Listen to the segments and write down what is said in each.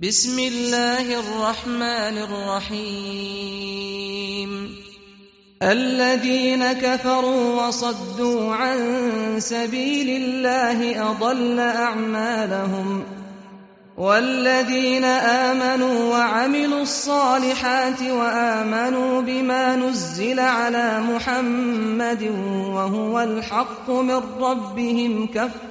بسم الله الرحمن الرحيم الذين كفروا وصدوا عن سبيل الله أضل أعمالهم والذين آمنوا وعملوا الصالحات وآمنوا بما نزل على محمد وهو الحق من ربهم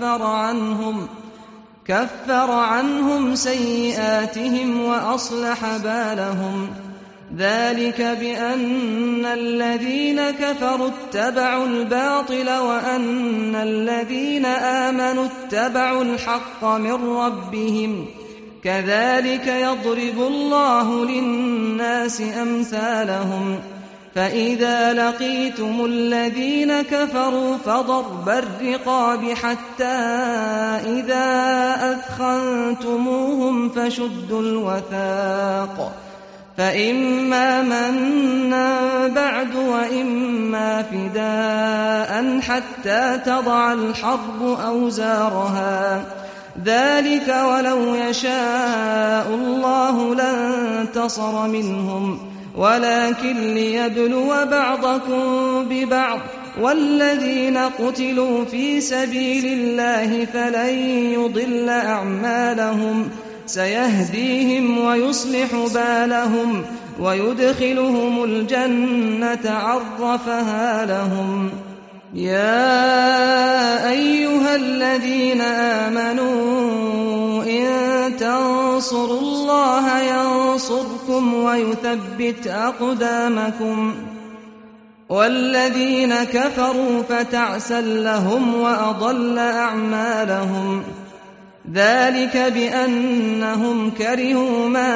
كفر عنهم سيئاتهم وأصلح بالهم ذلك بأن الذين كفروا اتبعوا الباطل وأن الذين آمنوا اتبعوا الحق من ربهم كذلك يضرب الله للناس أمثالهم فإذا لقيتم الذين كفروا فضرب الرقاب حتى إذا أثخنتموهم فشدوا الوثاق فإما منا بعد وإما فداء حتى تضع الحرب أوزارها ذلك ولو يشاء الله لانتصر منهم ولكن ليبلو بعضكم ببعض والذين قتلوا في سبيل الله فلن يضل أعمالهم سيهديهم ويصلح بالهم ويدخلهم الجنة عرفها لهم يا أيها الذين آمنوا إن تنصروا الله ينصركم ويثبت أقدامكم والذين كفروا فتعسا لهم وأضل أعمالهم ذلك بأنهم كرهوا ما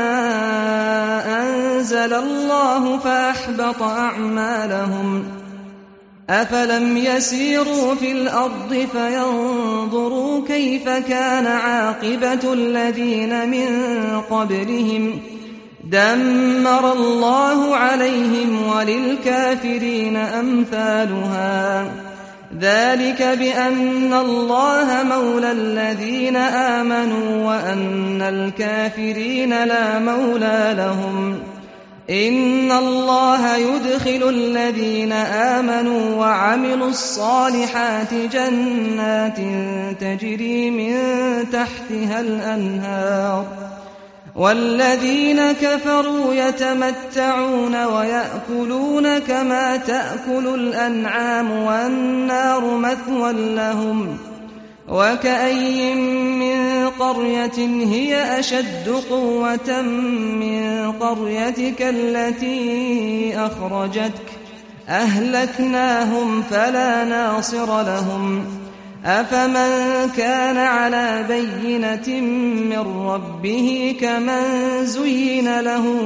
أنزل الله فأحبط أعمالهم أفلم يسيروا في الأرض فينظروا كيف كان عاقبة الذين من قبلهم دمر الله عليهم وللكافرين أمثالها ذلك بأن الله مولى الذين آمنوا وأن الكافرين لا مولى لهم إن الله يدخل الذين آمنوا وعملوا الصالحات جنات تجري من تحتها الأنهار والذين كفروا يتمتعون ويأكلون كما تأكل الأنعام والنار مثوى لهم وكأي من قرية هي أشد قوة من قريتك التي أخرجتك أهلكناهم فلا ناصر لهم أفمن كان على بينة من ربه كمن زين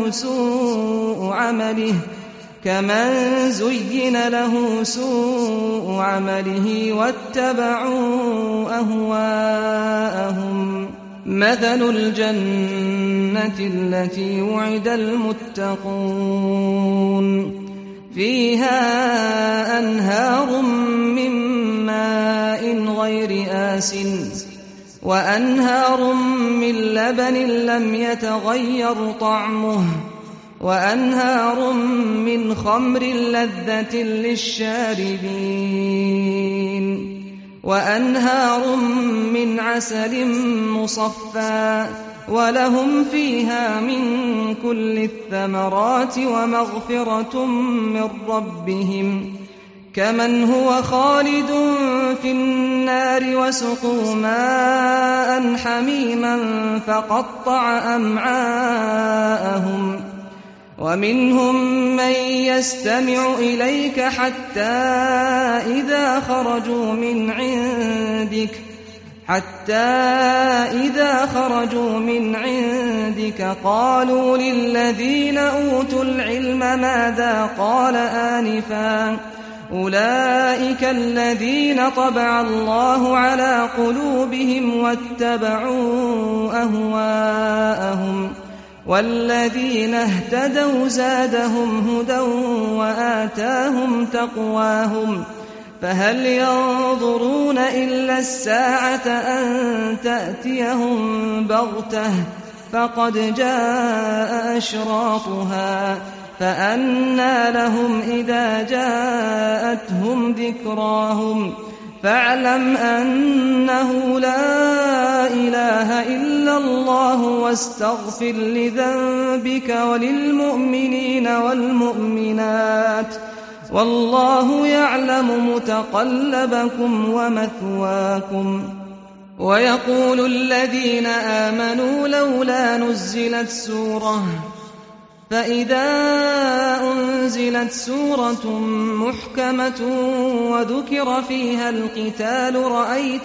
له سوء عمله واتبعوا أهواءهم مثل الجنة التي وعد المتقون فيها أنهار من ماء غير آسن وأنهار من لبن لم يتغير طعمه وأنهار من خمر لذة للشاربين وأنهار من عسل مصفى ولهم فيها من كل الثمرات ومغفرة من ربهم كمن هو خالد في النار وسقوا ماء حميما فقطع أمعاءهم ومنهم من يستمع إليك حتى إذا خرجوا من عندك قالوا للذين أوتوا العلم ماذا قال آنفا أولئك الذين طبع الله على قلوبهم واتبعوا أهواءهم والذين اهتدوا زادهم هدى وآتاهم تقواهم فهل ينظرون إلا الساعة أن تأتيهم بغتة فقد جاء أشراطها فأنى لهم إذا جاءتهم ذكراهم فاعلم أنه لا إله إلا الله واستغفر لذنبك وللمؤمنين والمؤمنات والله يعلم متقلبكم ومثواكم. ويقول الذين آمنوا لولا نزلت سورة فإذا أنزلت سورة محكمة وذكر فيها القتال رأيت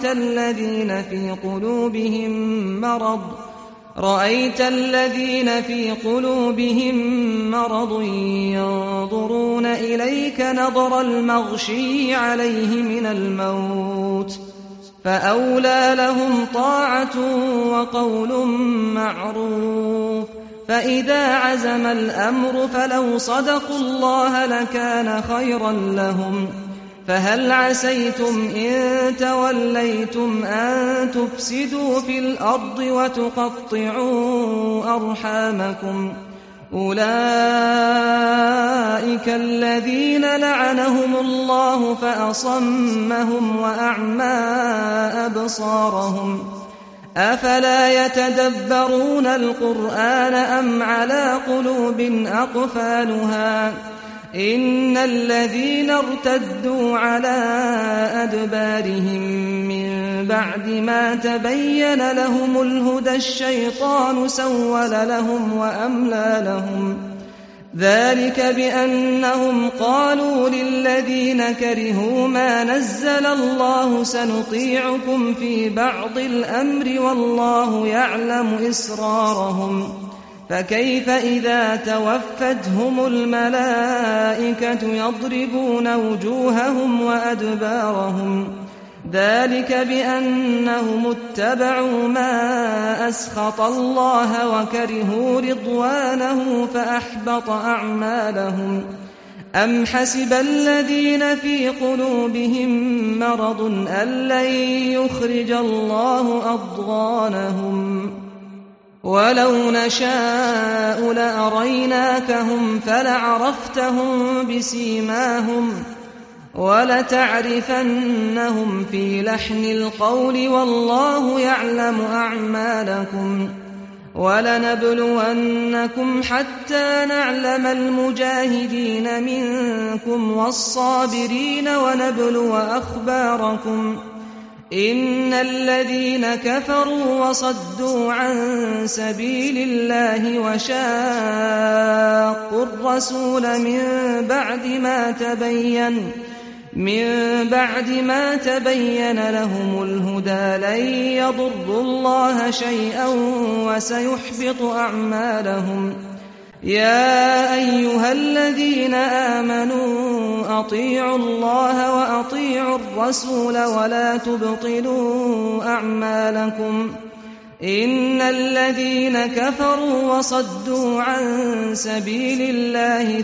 الذين في قلوبهم مرض ينظرون إليك نظر المغشي عليه من الموت فأولى لهم طاعة وقول معروف. فإذا عزم الأمر فلو صدقوا الله لكان خيرا لهم. فهل عسيتم إن توليتم أن تفسدوا في الأرض وتقطعوا أرحامكم أولئك الذين لعنهم الله فأصمهم وأعمى أبصارهم أفلا يتدبرون القرآن أم على قلوب أقفالها إن الذين ارتدوا على أدبارهم من بعد ما تبين لهم الهدى الشيطان سول لهم وأملى لهم ذلك بأنهم قالوا للذين كرهوا ما نزل الله سنطيعكم في بعض الأمر والله يعلم إسرارهم فكيف إذا توفتهم الملائكة يضربون وجوههم وأدبارهم ذلك بأنهم اتبعوا ما أسخط الله وكرهوا رضوانه فأحبط أعمالهم. أم حسب الذين في قلوبهم مرض أن لن يخرج الله أضغانهم ولو نشاء لأريناكهم فلعرفتهم بسيماهم ولتعرفنهم في لحن القول والله يعلم أعمالكم. ولنبلونكم حتى نعلم المجاهدين منكم والصابرين ونبلو أخباركم إن الذين كفروا وصدوا عن سبيل الله وشاقوا الرسول من بعد ما تبين لهم الهدى لن يضروا الله شيئا وسيحبط أعمالهم. يا أيها الذين آمنوا أطيعوا الله وأطيعوا الرسول ولا تبطلوا أعمالكم إن الذين كفروا وصدوا عن سبيل الله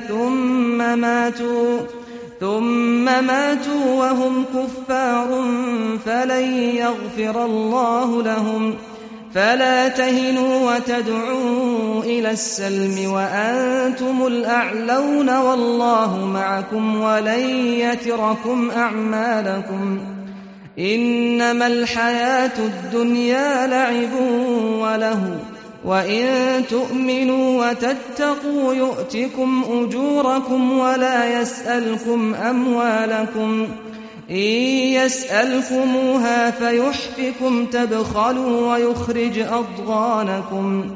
ثم ماتوا وهم كفار فلن يغفر الله لهم. فلا تهنوا وتدعوا إلى السلم وأنتم الأعلون والله معكم ولن يتركم أعمالكم. إنما الحياة الدنيا لعب وله وإن تؤمنوا وتتقوا يؤتكم أجوركم ولا يسألكم أموالكم إن يسألكموها فيحفكم تبخلوا ويخرج أضغانكم.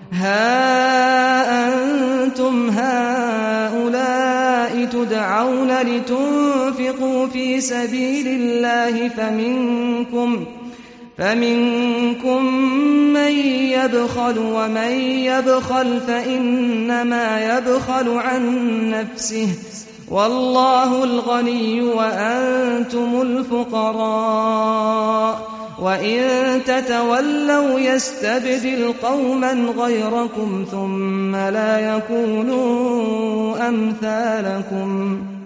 ها أنتم هؤلاء تدعون لتنفقوا في سبيل الله فمنكم من يبخل ومن يبخل فإنما يبخل عن نفسه والله الغني وأنتم الفقراء وإن تتولوا يستبدل قوما غيركم ثم لا يكونوا أمثالكم.